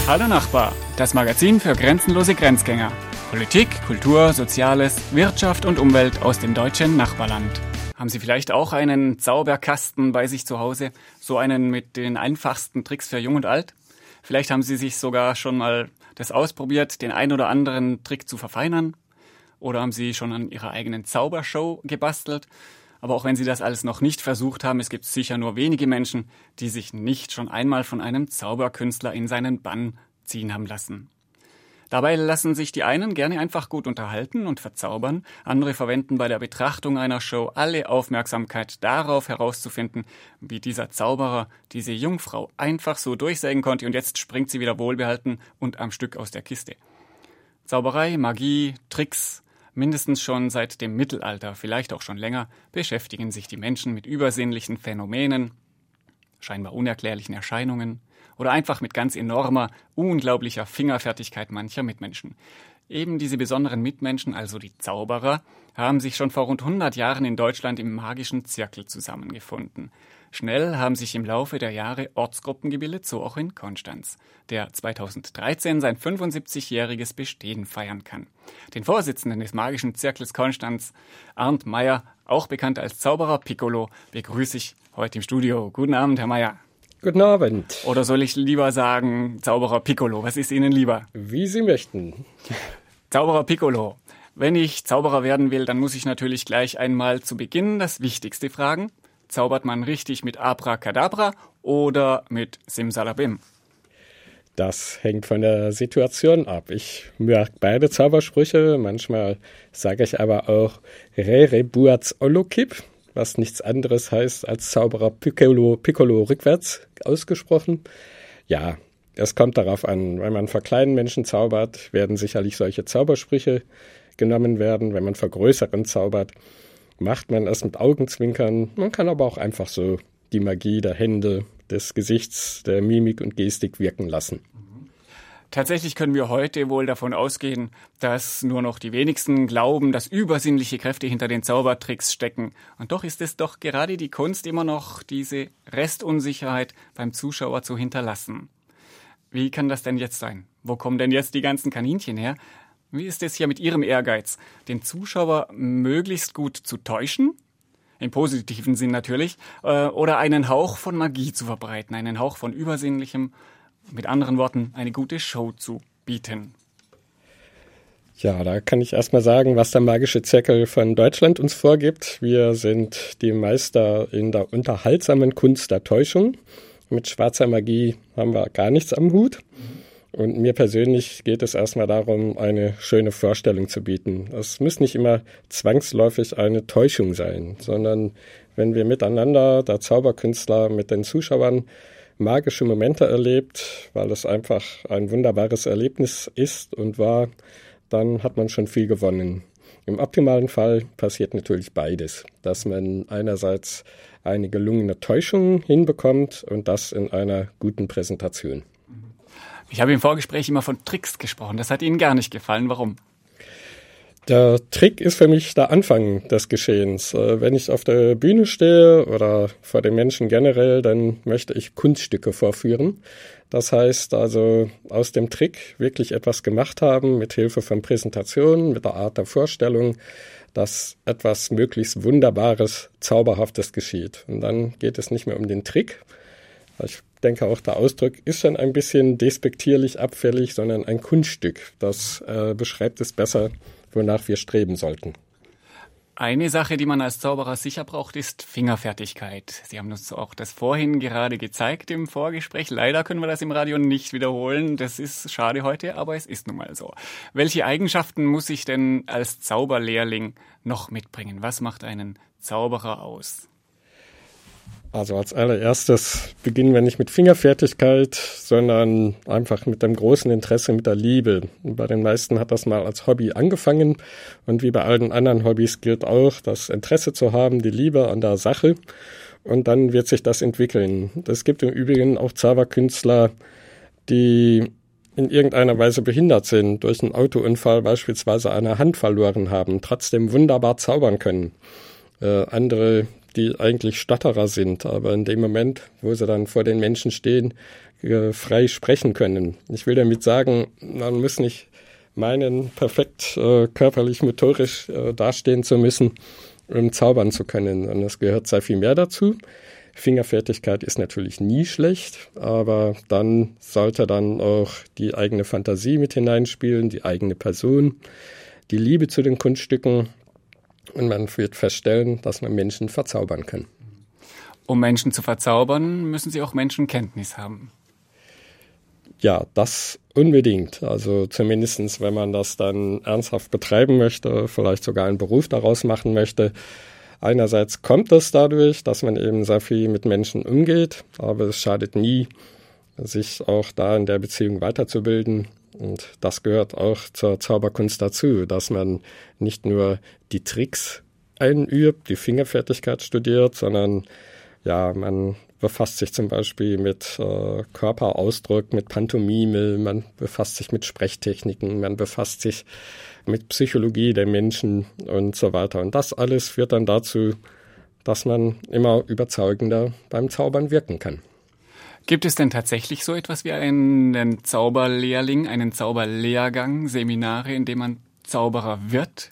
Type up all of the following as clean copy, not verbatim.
Hallo Nachbar, das Magazin für grenzenlose Grenzgänger. Politik, Kultur, Soziales, Wirtschaft und Umwelt aus dem deutschen Nachbarland. Haben Sie vielleicht auch einen Zauberkasten bei sich zu Hause? So einen mit den einfachsten Tricks für Jung und Alt? Vielleicht haben Sie sich sogar schon mal das ausprobiert, den ein oder anderen Trick zu verfeinern? Oder haben Sie schon an Ihrer eigenen Zaubershow gebastelt? Aber auch wenn Sie das alles noch nicht versucht haben, es gibt sicher nur wenige Menschen, die sich nicht schon einmal von einem Zauberkünstler in seinen Bann ziehen haben lassen. Dabei lassen sich die einen gerne einfach gut unterhalten und verzaubern, andere verwenden bei der Betrachtung einer Show alle Aufmerksamkeit darauf herauszufinden, wie dieser Zauberer diese Jungfrau einfach so durchsägen konnte und jetzt springt sie wieder wohlbehalten und am Stück aus der Kiste. Zauberei, Magie, Tricks, mindestens schon seit dem Mittelalter, vielleicht auch schon länger, beschäftigen sich die Menschen mit übersinnlichen Phänomenen, scheinbar unerklärlichen Erscheinungen oder einfach mit ganz enormer, unglaublicher Fingerfertigkeit mancher Mitmenschen. Eben diese besonderen Mitmenschen, also die Zauberer, haben sich schon vor rund 100 Jahren in Deutschland im magischen Zirkel zusammengefunden. Schnell haben sich im Laufe der Jahre Ortsgruppen gebildet, so auch in Konstanz, der 2013 sein 75-jähriges Bestehen feiern kann. Den Vorsitzenden des magischen Zirkels Konstanz, Arndt Meyer, auch bekannt als Zauberer Piccolo, begrüße ich heute im Studio. Guten Abend, Herr Meyer. Guten Abend. Oder soll ich lieber sagen Zauberer Piccolo? Was ist Ihnen lieber? Wie Sie möchten. Zauberer Piccolo. Wenn ich Zauberer werden will, dann muss ich natürlich gleich einmal zu Beginn das Wichtigste fragen. Zaubert man richtig mit Abracadabra oder mit Simsalabim? Das hängt von der Situation ab. Ich mag beide Zaubersprüche. Manchmal sage ich aber auch Rere Buaz Olokip, was nichts anderes heißt als Zauberer Piccolo rückwärts ausgesprochen. Ja, es kommt darauf an. Wenn man vor kleinen Menschen zaubert, werden sicherlich solche Zaubersprüche genommen werden. Wenn man vor größeren zaubert, macht man es mit Augenzwinkern. Man kann aber auch einfach so die Magie der Hände, des Gesichts, der Mimik und Gestik wirken lassen. Tatsächlich können wir heute wohl davon ausgehen, dass nur noch die wenigsten glauben, dass übersinnliche Kräfte hinter den Zaubertricks stecken. Und doch ist es doch gerade die Kunst, immer noch diese Restunsicherheit beim Zuschauer zu hinterlassen. Wie kann das denn jetzt sein? Wo kommen denn jetzt die ganzen Kaninchen her? Wie ist es hier mit Ihrem Ehrgeiz, den Zuschauer möglichst gut zu täuschen? Im positiven Sinn natürlich. Oder einen Hauch von Magie zu verbreiten, einen Hauch von Übersinnlichem, mit anderen Worten, eine gute Show zu bieten. Ja, da kann ich erstmal sagen, was der magische Zirkel von Deutschland uns vorgibt. Wir sind die Meister in der unterhaltsamen Kunst der Täuschung. Mit schwarzer Magie haben wir gar nichts am Hut. Und mir persönlich geht es erstmal darum, eine schöne Vorstellung zu bieten. Es muss nicht immer zwangsläufig eine Täuschung sein, sondern wenn wir miteinander, der Zauberkünstler mit den Zuschauern, magische Momente erlebt, weil es einfach ein wunderbares Erlebnis ist und war, dann hat man schon viel gewonnen. Im optimalen Fall passiert natürlich beides, dass man einerseits eine gelungene Täuschung hinbekommt und das in einer guten Präsentation. Ich habe im Vorgespräch immer von Tricks gesprochen. Das hat Ihnen gar nicht gefallen. Warum? Der Trick ist für mich der Anfang des Geschehens. Wenn ich auf der Bühne stehe oder vor den Menschen generell, dann möchte ich Kunststücke vorführen. Das heißt also aus dem Trick wirklich etwas gemacht haben, mit Hilfe von Präsentationen, mit der Art der Vorstellung, dass etwas möglichst Wunderbares, Zauberhaftes geschieht. Und dann geht es nicht mehr um den Trick. Ich denke auch, der Ausdruck ist schon ein bisschen despektierlich, abfällig, sondern ein Kunststück. Das beschreibt es besser, wonach wir streben sollten. Eine Sache, die man als Zauberer sicher braucht, ist Fingerfertigkeit. Sie haben uns auch das vorhin gerade gezeigt im Vorgespräch. Leider können wir das im Radio nicht wiederholen. Das ist schade heute, aber es ist nun mal so. Welche Eigenschaften muss ich denn als Zauberlehrling noch mitbringen? Was macht einen Zauberer aus? Also als allererstes beginnen wir nicht mit Fingerfertigkeit, sondern einfach mit dem großen Interesse, mit der Liebe. Bei den meisten hat das mal als Hobby angefangen und wie bei allen anderen Hobbys gilt auch, das Interesse zu haben, die Liebe an der Sache und dann wird sich das entwickeln. Es gibt im Übrigen auch Zauberkünstler, die in irgendeiner Weise behindert sind, durch einen Autounfall beispielsweise eine Hand verloren haben, trotzdem wunderbar zaubern können. Andere, die eigentlich Stotterer sind, aber in dem Moment, wo sie dann vor den Menschen stehen, frei sprechen können. Ich will damit sagen, man muss nicht meinen, perfekt körperlich, motorisch dastehen zu müssen, um zaubern zu können. Und es gehört sehr viel mehr dazu. Fingerfertigkeit ist natürlich nie schlecht, aber dann sollte dann auch die eigene Fantasie mit hineinspielen, die eigene Person, die Liebe zu den Kunststücken. Und man wird feststellen, dass man Menschen verzaubern kann. Um Menschen zu verzaubern, müssen sie auch Menschenkenntnis haben. Ja, das unbedingt. Also zumindest, wenn man das dann ernsthaft betreiben möchte, vielleicht sogar einen Beruf daraus machen möchte. Einerseits kommt es dadurch, dass man eben sehr viel mit Menschen umgeht, aber es schadet nie, sich auch da in der Beziehung weiterzubilden. Und das gehört auch zur Zauberkunst dazu, dass man nicht nur die Tricks einübt, die Fingerfertigkeit studiert, sondern ja, man befasst sich zum Beispiel mit Körperausdruck, mit Pantomime, man befasst sich mit Sprechtechniken, man befasst sich mit Psychologie der Menschen und so weiter. Und das alles führt dann dazu, dass man immer überzeugender beim Zaubern wirken kann. Gibt es denn tatsächlich so etwas wie einen Zauberlehrling, einen Zauberlehrgang, Seminare, in dem man Zauberer wird?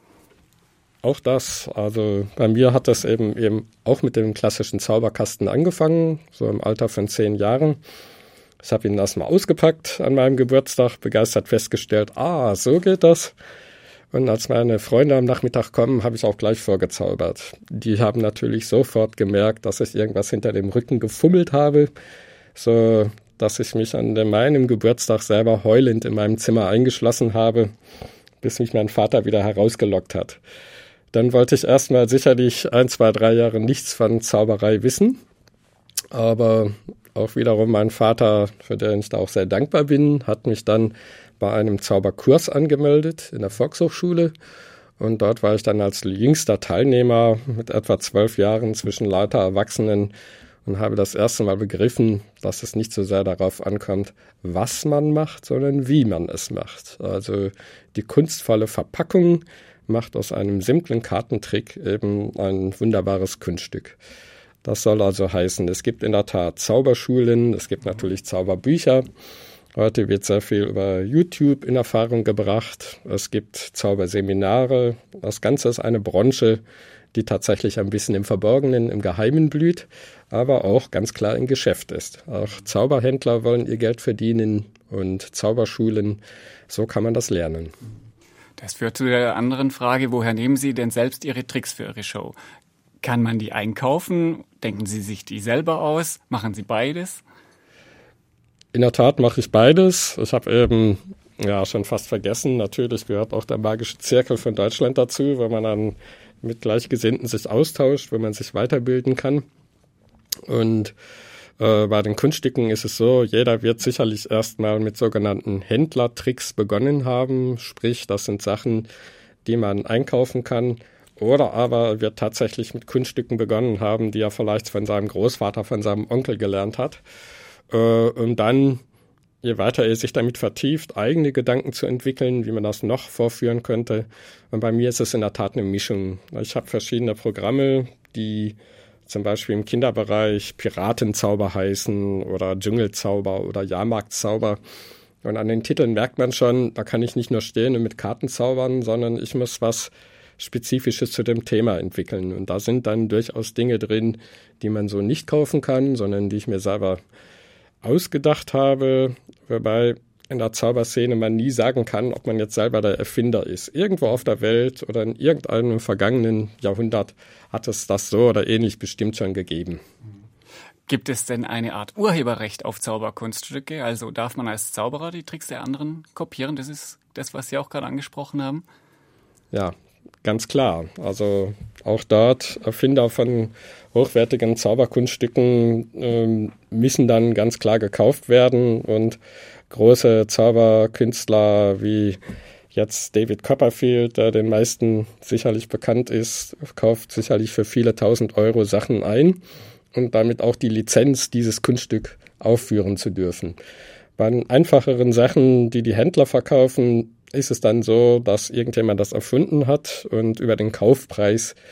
Auch das, also bei mir hat das eben auch mit dem klassischen Zauberkasten angefangen, so im Alter von 10 Jahren. Ich habe ihn erstmal ausgepackt an meinem Geburtstag, begeistert festgestellt, so geht das. Und als meine Freunde am Nachmittag kommen, habe ich auch gleich vorgezaubert. Die haben natürlich sofort gemerkt, dass ich irgendwas hinter dem Rücken gefummelt habe, so dass ich mich an meinem Geburtstag selber heulend in meinem Zimmer eingeschlossen habe, bis mich mein Vater wieder herausgelockt hat. Dann wollte ich erstmal sicherlich 1, 2, 3 Jahre nichts von Zauberei wissen, aber auch wiederum mein Vater, für den ich da auch sehr dankbar bin, hat mich dann bei einem Zauberkurs angemeldet in der Volkshochschule und dort war ich dann als jüngster Teilnehmer mit etwa 12 Jahren zwischen lauter Erwachsenen und habe das erste Mal begriffen, dass es nicht so sehr darauf ankommt, was man macht, sondern wie man es macht. Also die kunstvolle Verpackung macht aus einem simplen Kartentrick eben ein wunderbares Kunststück. Das soll also heißen, es gibt in der Tat Zauberschulen, es gibt natürlich Zauberbücher. Heute wird sehr viel über YouTube in Erfahrung gebracht. Es gibt Zauberseminare. Das Ganze ist eine Branche, die tatsächlich ein bisschen im Verborgenen, im Geheimen blüht, aber auch ganz klar im Geschäft ist. Auch Zauberhändler wollen ihr Geld verdienen und Zauberschulen, so kann man das lernen. Das führt zu der anderen Frage, woher nehmen Sie denn selbst Ihre Tricks für Ihre Show? Kann man die einkaufen? Denken Sie sich die selber aus? Machen Sie beides? In der Tat mache ich beides. Ich habe eben schon fast vergessen, natürlich gehört auch der Magische Zirkel von Deutschland dazu, weil man dann mit Gleichgesinnten sich austauscht, wenn man sich weiterbilden kann. Und bei den Kunststücken ist es so, jeder wird sicherlich erstmal mit sogenannten Händlertricks begonnen haben. Sprich, das sind Sachen, die man einkaufen kann. Oder aber wird tatsächlich mit Kunststücken begonnen haben, die er vielleicht von seinem Großvater, von seinem Onkel gelernt hat. Und dann, je weiter er sich damit vertieft, eigene Gedanken zu entwickeln, wie man das noch vorführen könnte. Und bei mir ist es in der Tat eine Mischung. Ich habe verschiedene Programme, die zum Beispiel im Kinderbereich Piratenzauber heißen oder Dschungelzauber oder Jahrmarktzauber. Und an den Titeln merkt man schon, da kann ich nicht nur stehen und mit Karten zaubern, sondern ich muss was Spezifisches zu dem Thema entwickeln. Und da sind dann durchaus Dinge drin, die man so nicht kaufen kann, sondern die ich mir selber ausgedacht habe, wobei in der Zauberszene man nie sagen kann, ob man jetzt selber der Erfinder ist. Irgendwo auf der Welt oder in irgendeinem vergangenen Jahrhundert hat es das so oder ähnlich bestimmt schon gegeben. Gibt es denn eine Art Urheberrecht auf Zauberkunststücke? Also darf man als Zauberer die Tricks der anderen kopieren? Das ist das, was Sie auch gerade angesprochen haben. Ja, ganz klar. Also auch dort Erfinder von hochwertigen Zauberkunststücken müssen dann ganz klar gekauft werden und große Zauberkünstler wie jetzt David Copperfield, der den meisten sicherlich bekannt ist, kauft sicherlich für viele 1000 Euro Sachen ein und damit auch die Lizenz, dieses Kunststück aufführen zu dürfen. Bei den einfacheren Sachen, die die Händler verkaufen, ist es dann so, dass irgendjemand das erfunden hat und über den Kaufpreis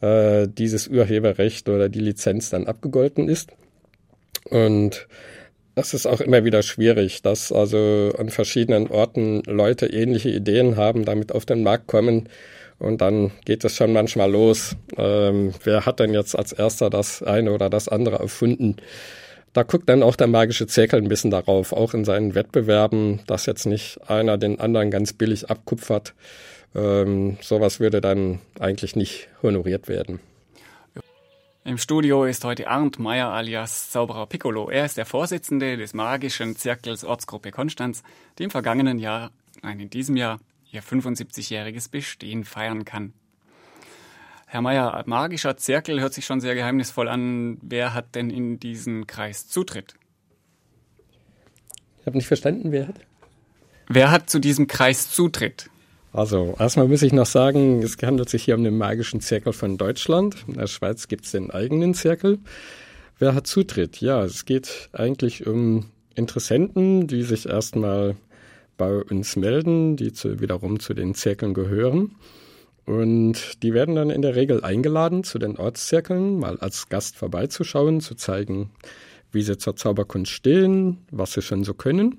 dieses Urheberrecht oder die Lizenz dann abgegolten ist. Und das ist auch immer wieder schwierig, dass also an verschiedenen Orten Leute ähnliche Ideen haben, damit auf den Markt kommen. Und dann geht es schon manchmal los. Wer hat denn jetzt als erster das eine oder das andere erfunden? Da guckt dann auch der magische Zirkel ein bisschen darauf, auch in seinen Wettbewerben, dass jetzt nicht einer den anderen ganz billig abkupfert. Sowas würde dann eigentlich nicht honoriert werden. Im Studio ist heute Arndt Meyer alias Zauberer Piccolo. Er ist der Vorsitzende des magischen Zirkels Ortsgruppe Konstanz, die in diesem Jahr ihr 75-jähriges Bestehen feiern kann. Herr Meyer, magischer Zirkel hört sich schon sehr geheimnisvoll an. Wer hat denn in diesen Kreis Zutritt? Ich habe nicht verstanden, wer hat? Wer hat zu diesem Kreis Zutritt? Also, erstmal muss ich noch sagen, es handelt sich hier um den magischen Zirkel von Deutschland. In der Schweiz gibt es den eigenen Zirkel. Wer hat Zutritt? Ja, es geht eigentlich um Interessenten, die sich erstmal bei uns melden, die wiederum zu den Zirkeln gehören. Und die werden dann in der Regel eingeladen, zu den Ortszirkeln mal als Gast vorbeizuschauen, zu zeigen, wie sie zur Zauberkunst stehen, was sie schon so können.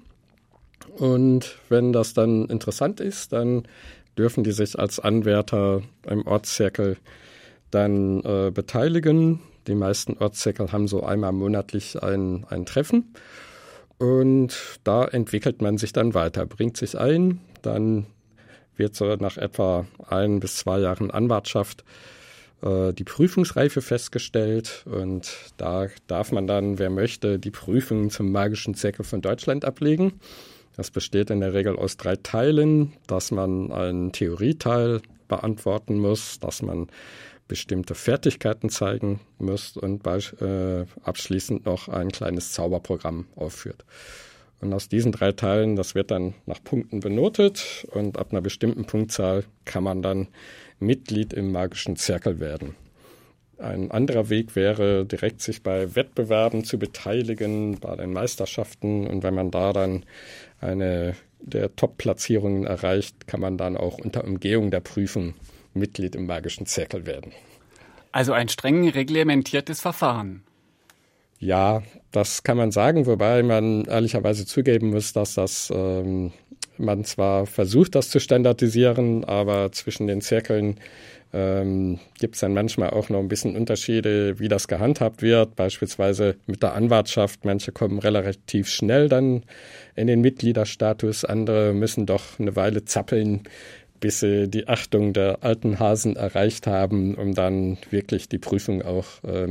Und wenn das dann interessant ist, dann dürfen die sich als Anwärter im Ortszirkel dann beteiligen. Die meisten Ortszirkel haben so einmal monatlich ein Treffen. Und da entwickelt man sich dann weiter, bringt sich ein. Dann wird so nach etwa 1 bis 2 Jahren Anwartschaft die Prüfungsreife festgestellt. Und da darf man dann, wer möchte, die Prüfung zum magischen Zirkel von Deutschland ablegen. Das besteht in der Regel aus 3 Teilen, dass man einen Theorieteil beantworten muss, dass man bestimmte Fertigkeiten zeigen muss und abschließend noch ein kleines Zauberprogramm aufführt. Und aus diesen 3 Teilen, das wird dann nach Punkten benotet und ab einer bestimmten Punktzahl kann man dann Mitglied im magischen Zirkel werden. Ein anderer Weg wäre, direkt sich bei Wettbewerben zu beteiligen, bei den Meisterschaften. Und wenn man da dann eine der Top-Platzierungen erreicht, kann man dann auch unter Umgehung der Prüfung Mitglied im magischen Zirkel werden. Also ein streng reglementiertes Verfahren. Ja, das kann man sagen, wobei man ehrlicherweise zugeben muss, dass man zwar versucht, das zu standardisieren, aber zwischen den Zirkeln gibt es dann manchmal auch noch ein bisschen Unterschiede, wie das gehandhabt wird, beispielsweise mit der Anwartschaft. Manche kommen relativ schnell dann in den Mitgliederstatus, andere müssen doch eine Weile zappeln, bis sie die Achtung der alten Hasen erreicht haben, um dann wirklich die Prüfung auch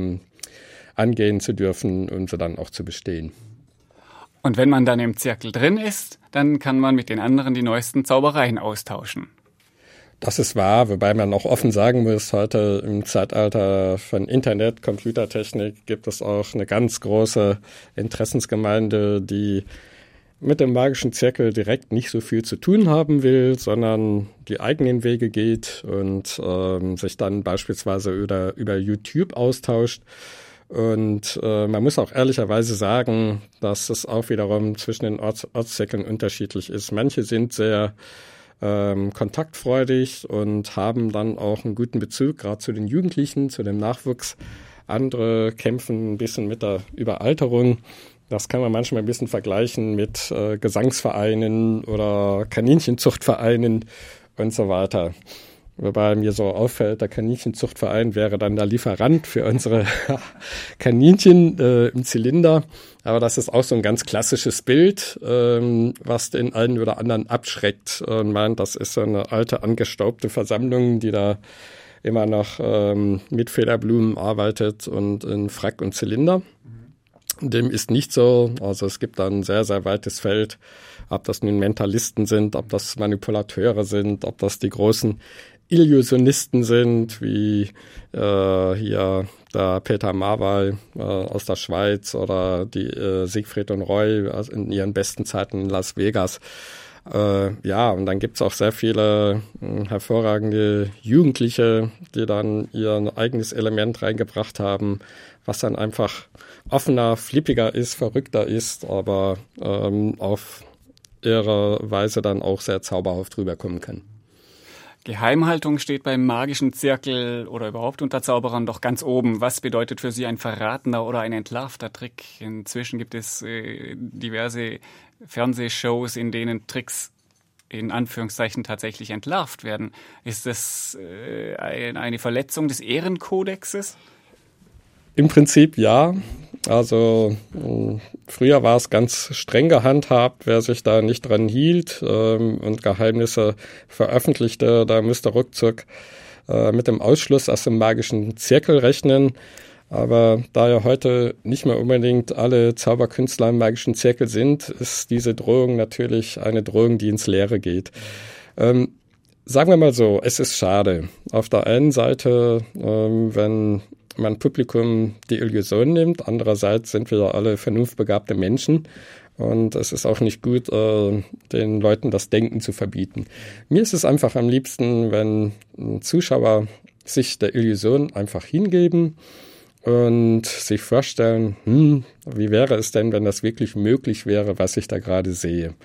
angehen zu dürfen und sie dann auch zu bestehen. Und wenn man dann im Zirkel drin ist, dann kann man mit den anderen die neuesten Zaubereien austauschen. Das ist wahr, wobei man auch offen sagen muss, heute im Zeitalter von Internet, Computertechnik gibt es auch eine ganz große Interessensgemeinde, die mit dem magischen Zirkel direkt nicht so viel zu tun haben will, sondern die eigenen Wege geht und sich dann beispielsweise über YouTube austauscht. Und man muss auch ehrlicherweise sagen, dass es auch wiederum zwischen den Ortszirkeln unterschiedlich ist. Manche sind sehr kontaktfreudig und haben dann auch einen guten Bezug, gerade zu den Jugendlichen, zu dem Nachwuchs. Andere kämpfen ein bisschen mit der Überalterung. Das kann man manchmal ein bisschen vergleichen mit Gesangsvereinen oder Kaninchenzuchtvereinen und so weiter. Wobei mir so auffällt, der Kaninchenzuchtverein wäre dann der Lieferant für unsere Kaninchen im Zylinder. Aber das ist auch so ein ganz klassisches Bild, was den einen oder anderen abschreckt und meint, das ist so eine alte, angestaubte Versammlung, die da immer noch mit Federblumen arbeitet und in Frack und Zylinder. Dem ist nicht so. Also es gibt da ein sehr, sehr weites Feld, ob das nun Mentalisten sind, ob das Manipulateure sind, ob das die großen Illusionisten sind, wie hier der Peter Marwall aus der Schweiz oder die Siegfried und Roy in ihren besten Zeiten in Las Vegas. Ja, und dann gibt's auch sehr viele hervorragende Jugendliche, die dann ihr eigenes Element reingebracht haben, was dann einfach offener, flippiger ist, verrückter ist, aber auf ihre Weise dann auch sehr zauberhaft rüberkommen kann. Geheimhaltung steht beim magischen Zirkel oder überhaupt unter Zauberern doch ganz oben. Was bedeutet für Sie ein verratener oder ein entlarvter Trick? Inzwischen gibt es diverse Fernsehshows, in denen Tricks in Anführungszeichen tatsächlich entlarvt werden. Ist das eine Verletzung des Ehrenkodexes? Im Prinzip ja. Also früher war es ganz streng gehandhabt, wer sich da nicht dran hielt und Geheimnisse veröffentlichte, da müsste ruckzuck mit dem Ausschluss aus dem magischen Zirkel rechnen. Aber da ja heute nicht mehr unbedingt alle Zauberkünstler im magischen Zirkel sind, ist diese Drohung natürlich eine Drohung, die ins Leere geht. Sagen wir mal so, es ist schade. Auf der einen Seite, wenn man Publikum die Illusion nimmt, andererseits sind wir alle vernunftbegabte Menschen und es ist auch nicht gut, den Leuten das Denken zu verbieten. Mir ist es einfach am liebsten, wenn Zuschauer sich der Illusion einfach hingeben und sich vorstellen, wie wäre es denn, wenn das wirklich möglich wäre, was ich da gerade sehe.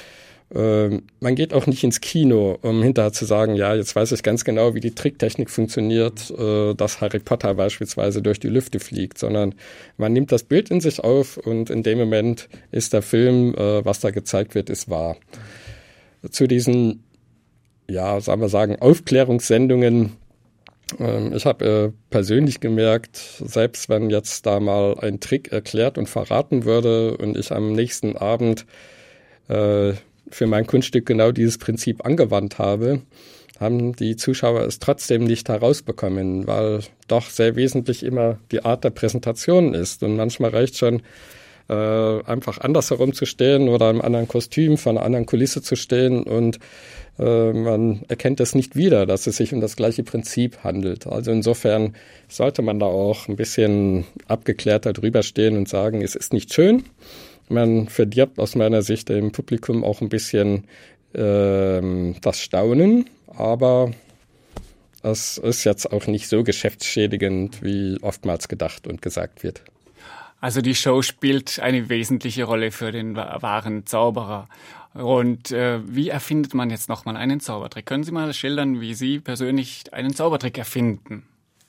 Man geht auch nicht ins Kino, um hinterher zu sagen, ja, jetzt weiß ich ganz genau, wie die Tricktechnik funktioniert, dass Harry Potter beispielsweise durch die Lüfte fliegt, sondern man nimmt das Bild in sich auf und in dem Moment ist der Film, was da gezeigt wird, ist wahr. Zu diesen, ja, sagen wir sagen, Aufklärungssendungen, ich habe persönlich gemerkt, selbst wenn jetzt da mal ein Trick erklärt und verraten würde und ich am nächsten Abend für mein Kunststück genau dieses Prinzip angewandt habe, haben die Zuschauer es trotzdem nicht herausbekommen, weil doch sehr wesentlich immer die Art der Präsentation ist. Und manchmal reicht schon, einfach andersherum zu stehen oder im anderen Kostüm vor einer anderen Kulisse zu stehen und man erkennt es nicht wieder, dass es sich um das gleiche Prinzip handelt. Also insofern sollte man da auch ein bisschen abgeklärter drüber stehen und sagen, es ist nicht schön. Man verdirbt aus meiner Sicht im Publikum auch ein bisschen das Staunen, aber es ist jetzt auch nicht so geschäftsschädigend, wie oftmals gedacht und gesagt wird. Also die Show spielt eine wesentliche Rolle für den wahren Zauberer. Und wie erfindet man jetzt nochmal einen Zaubertrick? Können Sie mal schildern, wie Sie persönlich einen Zaubertrick erfinden?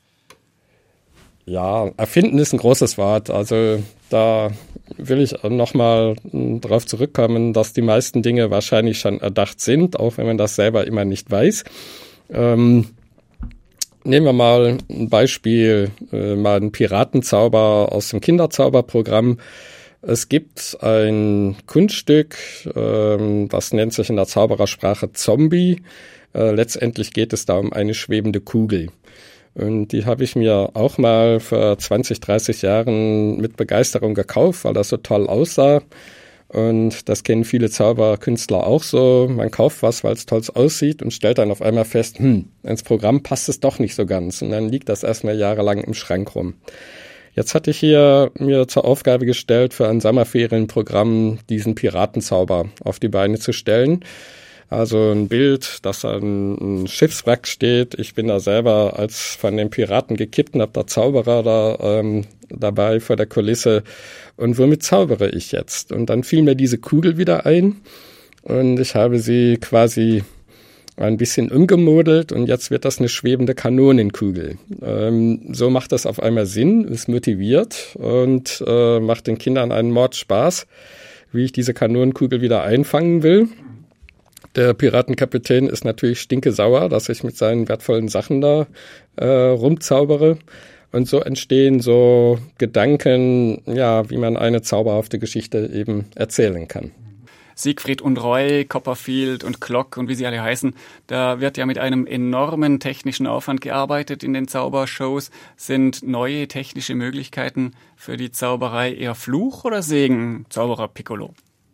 Ja, erfinden ist ein großes Wort. Also da will ich nochmal darauf zurückkommen, dass die meisten Dinge wahrscheinlich schon erdacht sind, auch wenn man das selber immer nicht weiß. Nehmen wir mal ein Beispiel, mal einen Piratenzauber aus dem Kinderzauberprogramm. Es gibt ein Kunststück, das nennt sich in der Zauberersprache Zombie. Letztendlich geht es da um eine schwebende Kugel. Und die habe ich mir auch mal vor 20, 30 Jahren mit Begeisterung gekauft, weil das so toll aussah. Und das kennen viele Zauberkünstler auch so. Man kauft was, weil es toll aussieht und stellt dann auf einmal fest, ins Programm passt es doch nicht so ganz. Und dann liegt das erstmal jahrelang im Schrank rum. Jetzt hatte ich hier mir zur Aufgabe gestellt, für ein Sommerferienprogramm diesen Piratenzauber auf die Beine zu stellen. Also ein Bild, das an ein Schiffswrack steht. Ich bin da selber als von den Piraten gekippter Zauberer da dabei vor der Kulisse. Und womit zaubere ich jetzt? Und dann fiel mir diese Kugel wieder ein und ich habe sie quasi ein bisschen umgemodelt und jetzt wird das eine schwebende Kanonenkugel. So macht das auf einmal Sinn, ist motiviert und macht den Kindern einen Mordspaß, wie ich diese Kanonenkugel wieder einfangen will. Der Piratenkapitän ist natürlich stinkesauer, dass ich mit seinen wertvollen Sachen da rumzaubere. Und so entstehen so Gedanken, ja, wie man eine zauberhafte Geschichte eben erzählen kann. Siegfried und Roy, Copperfield und Glock und wie sie alle heißen, da wird ja mit einem enormen technischen Aufwand gearbeitet in den Zaubershows. Sind neue technische Möglichkeiten für die Zauberei eher Fluch oder Segen, Zauberer Piccolo?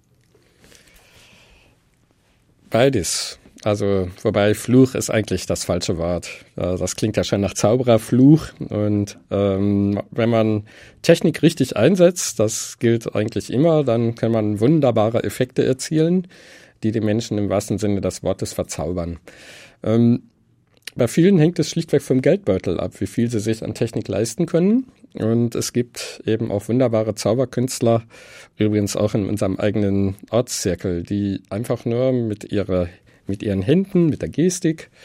Beides. Also, wobei Fluch ist eigentlich das falsche Wort. Das klingt ja schon nach Zaubererfluch. Und wenn man Technik richtig einsetzt, das gilt eigentlich immer, dann kann man wunderbare Effekte erzielen, die die Menschen im wahrsten Sinne des Wortes verzaubern. Bei vielen hängt es schlichtweg vom Geldbeutel ab, wie viel sie sich an Technik leisten können. Und es gibt eben auch wunderbare Zauberkünstler, übrigens auch in unserem eigenen Ortszirkel, die einfach nur mit ihren Händen, mit der Gestik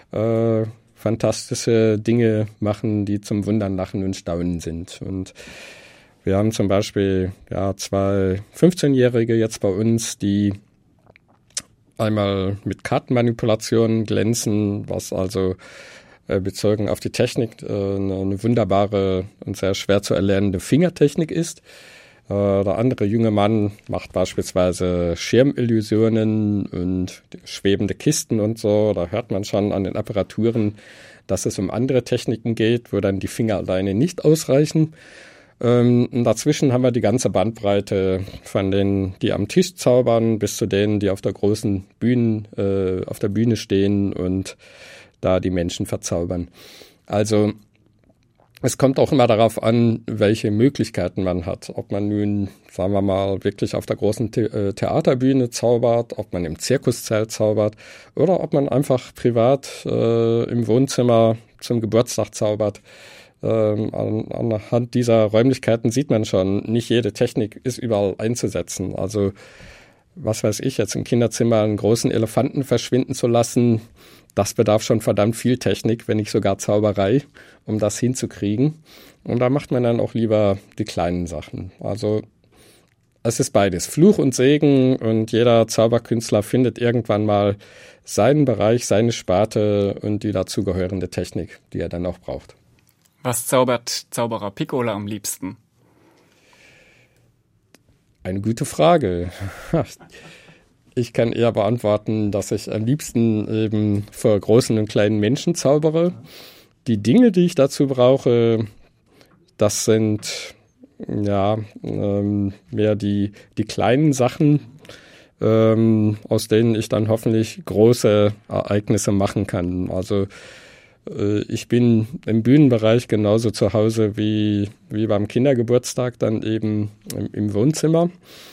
fantastische Dinge machen, die zum Wundern, Lachen und Staunen sind. Und wir haben zum Beispiel 2 15-Jährige jetzt bei uns, die einmal mit Kartenmanipulationen glänzen, was also bezogen auf die Technik eine wunderbare und sehr schwer zu erlernende Fingertechnik ist. Der andere junge Mann macht beispielsweise Schirmillusionen und schwebende Kisten und so. Da hört man schon an den Apparaturen, dass es um andere Techniken geht, wo dann die Finger alleine nicht ausreichen. Und dazwischen haben wir die ganze Bandbreite von denen, die am Tisch zaubern, bis zu denen, die auf der großen auf der Bühne stehen und da die Menschen verzaubern. Also es kommt auch immer darauf an, welche Möglichkeiten man hat. Ob man nun, sagen wir mal, wirklich auf der großen Theaterbühne zaubert, ob man im Zirkuszelt zaubert oder ob man einfach privat im Wohnzimmer zum Geburtstag zaubert. Anhand dieser Räumlichkeiten sieht man schon, nicht jede Technik ist überall einzusetzen. Also was weiß ich, jetzt im Kinderzimmer einen großen Elefanten verschwinden zu lassen, das bedarf schon verdammt viel Technik, wenn nicht sogar Zauberei, um das hinzukriegen. Und da macht man dann auch lieber die kleinen Sachen. Also es ist beides, Fluch und Segen, und jeder Zauberkünstler findet irgendwann mal seinen Bereich, seine Sparte und die dazugehörende Technik, die er dann auch braucht. Was zaubert Zauberer Piccola am liebsten? Eine gute Frage. Ich kann eher beantworten, dass ich am liebsten eben vor großen und kleinen Menschen zaubere. Die Dinge, die ich dazu brauche, das sind mehr die kleinen Sachen, aus denen ich dann hoffentlich große Ereignisse machen kann. Also ich bin im Bühnenbereich genauso zu Hause wie beim Kindergeburtstag, dann eben im Wohnzimmer.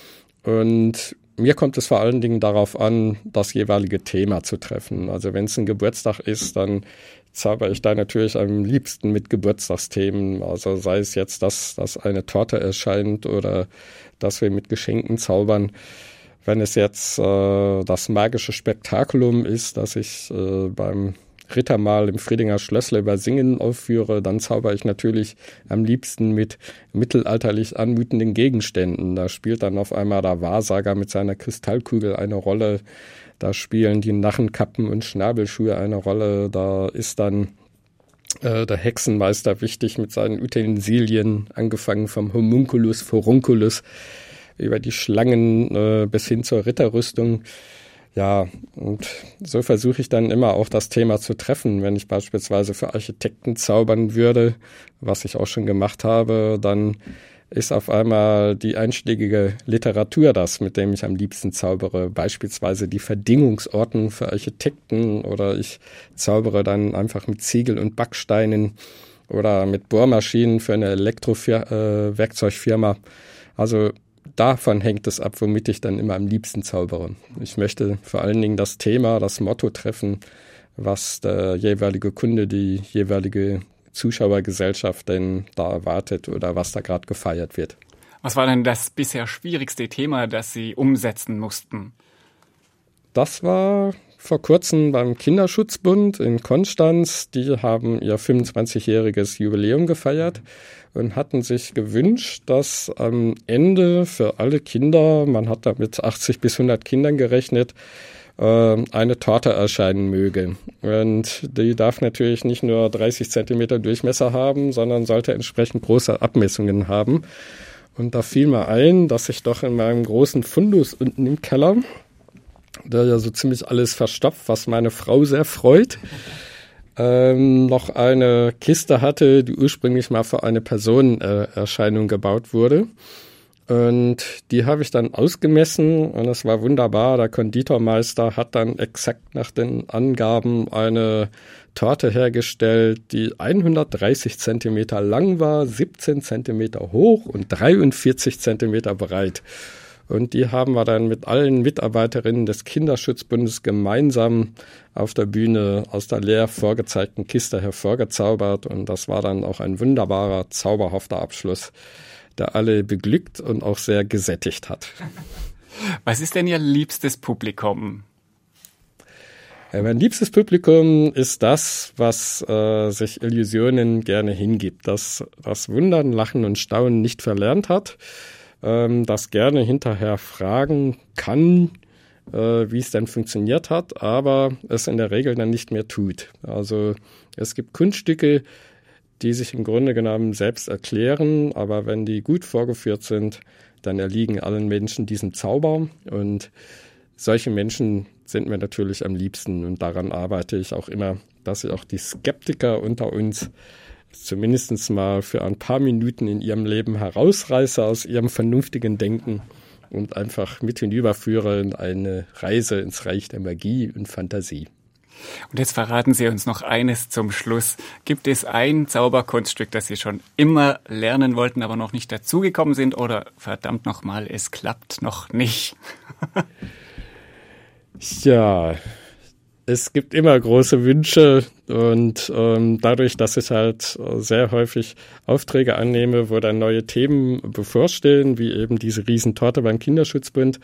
Und mir kommt es vor allen Dingen darauf an, das jeweilige Thema zu treffen. Also wenn es ein Geburtstag ist, dann zaubere ich da natürlich am liebsten mit Geburtstagsthemen. Also sei es jetzt, dass eine Torte erscheint oder dass wir mit Geschenken zaubern. Wenn es jetzt das magische Spektakulum ist, dass ich beim Rittermahl im Friedinger Schlössle über Singen aufführe, dann zauber ich natürlich am liebsten mit mittelalterlich anmutenden Gegenständen. Da spielt dann auf einmal der Wahrsager mit seiner Kristallkugel eine Rolle. Da spielen die Narrenkappen und Schnabelschuhe eine Rolle. Da ist dann der Hexenmeister wichtig mit seinen Utensilien, angefangen vom Homunculus, Furunculus, über die Schlangen bis hin zur Ritterrüstung. Ja, und so versuche ich dann immer auch das Thema zu treffen. Wenn ich beispielsweise für Architekten zaubern würde, was ich auch schon gemacht habe, dann ist auf einmal die einschlägige Literatur das, mit dem ich am liebsten zaubere. Beispielsweise die Verdingungsordnung für Architekten, oder ich zaubere dann einfach mit Ziegel und Backsteinen oder mit Bohrmaschinen für eine Elektrowerkzeugfirma. Also davon hängt es ab, womit ich dann immer am liebsten zaubere. Ich möchte vor allen Dingen das Thema, das Motto treffen, was der jeweilige Kunde, die jeweilige Zuschauergesellschaft denn da erwartet oder was da gerade gefeiert wird. Was war denn das bisher schwierigste Thema, das Sie umsetzen mussten? Das war vor kurzem beim Kinderschutzbund in Konstanz. Die haben ihr 25-jähriges Jubiläum gefeiert und hatten sich gewünscht, dass am Ende für alle Kinder, man hat da mit 80 bis 100 Kindern gerechnet, eine Torte erscheinen möge. Und die darf natürlich nicht nur 30 Zentimeter Durchmesser haben, sondern sollte entsprechend große Abmessungen haben. Und da fiel mir ein, dass ich doch in meinem großen Fundus unten im Keller, der ja so ziemlich alles verstopft, was meine Frau sehr freut, noch eine Kiste hatte, die ursprünglich mal für eine Personenerscheinung gebaut wurde. Und die habe ich dann ausgemessen und es war wunderbar. Der Konditormeister hat dann exakt nach den Angaben eine Torte hergestellt, die 130 Zentimeter lang war, 17 Zentimeter hoch und 43 Zentimeter breit. Und die haben wir dann mit allen Mitarbeiterinnen des Kinderschutzbundes gemeinsam auf der Bühne aus der leer vorgezeigten Kiste hervorgezaubert. Und das war dann auch ein wunderbarer, zauberhafter Abschluss, der alle beglückt und auch sehr gesättigt hat. Was ist denn Ihr liebstes Publikum? Mein liebstes Publikum ist das, was sich Illusionen gerne hingibt, das Wundern, Lachen und Staunen nicht verlernt hat, das gerne hinterher fragen kann, wie es denn funktioniert hat, aber es in der Regel dann nicht mehr tut. Also es gibt Kunststücke, die sich im Grunde genommen selbst erklären, aber wenn die gut vorgeführt sind, dann erliegen allen Menschen diesem Zauber, und solche Menschen sind mir natürlich am liebsten, und daran arbeite ich auch immer, dass ich auch die Skeptiker unter uns zumindest mal für ein paar Minuten in ihrem Leben herausreiße aus ihrem vernünftigen Denken und einfach mit hinüberführe in eine Reise ins Reich der Magie und Fantasie. Und jetzt verraten Sie uns noch eines zum Schluss. Gibt es ein Zauberkunststück, das Sie schon immer lernen wollten, aber noch nicht dazugekommen sind, oder verdammt nochmal, es klappt noch nicht? Ja, es gibt immer große Wünsche, und dadurch, dass ich halt sehr häufig Aufträge annehme, wo dann neue Themen bevorstehen, wie eben diese Riesentorte beim Kinderschutzbund,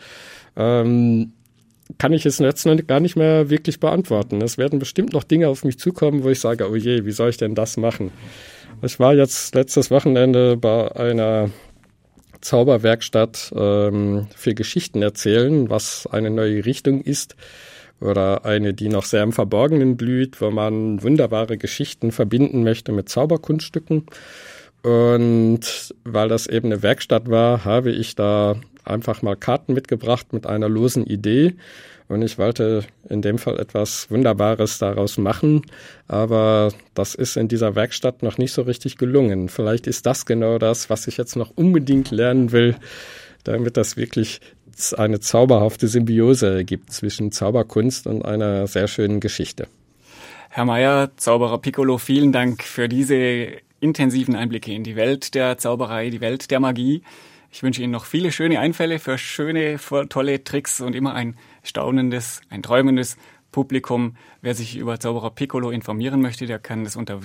kann ich es jetzt noch gar nicht mehr wirklich beantworten. Es werden bestimmt noch Dinge auf mich zukommen, wo ich sage, oh je, wie soll ich denn das machen? Ich war jetzt letztes Wochenende bei einer Zauberwerkstatt für Geschichten erzählen, was eine neue Richtung ist, oder eine, die noch sehr im Verborgenen blüht, wo man wunderbare Geschichten verbinden möchte mit Zauberkunststücken. Und weil das eben eine Werkstatt war, habe ich da einfach mal Karten mitgebracht mit einer losen Idee. Und ich wollte in dem Fall etwas Wunderbares daraus machen, aber das ist in dieser Werkstatt noch nicht so richtig gelungen. Vielleicht ist das genau das, was ich jetzt noch unbedingt lernen will, damit das wirklich eine zauberhafte Symbiose ergibt zwischen Zauberkunst und einer sehr schönen Geschichte. Herr Meyer, Zauberer Piccolo, vielen Dank für diese intensiven Einblicke in die Welt der Zauberei, die Welt der Magie. Ich wünsche Ihnen noch viele schöne Einfälle für schöne, tolle Tricks und immer ein staunendes, ein träumendes Publikum. Wer sich über Zauberer Piccolo informieren möchte, der kann das unter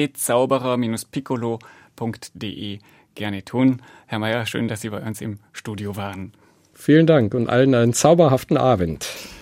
www.zauberer-piccolo.de gerne tun. Herr Meyer, schön, dass Sie bei uns im Studio waren. Vielen Dank und allen einen zauberhaften Abend.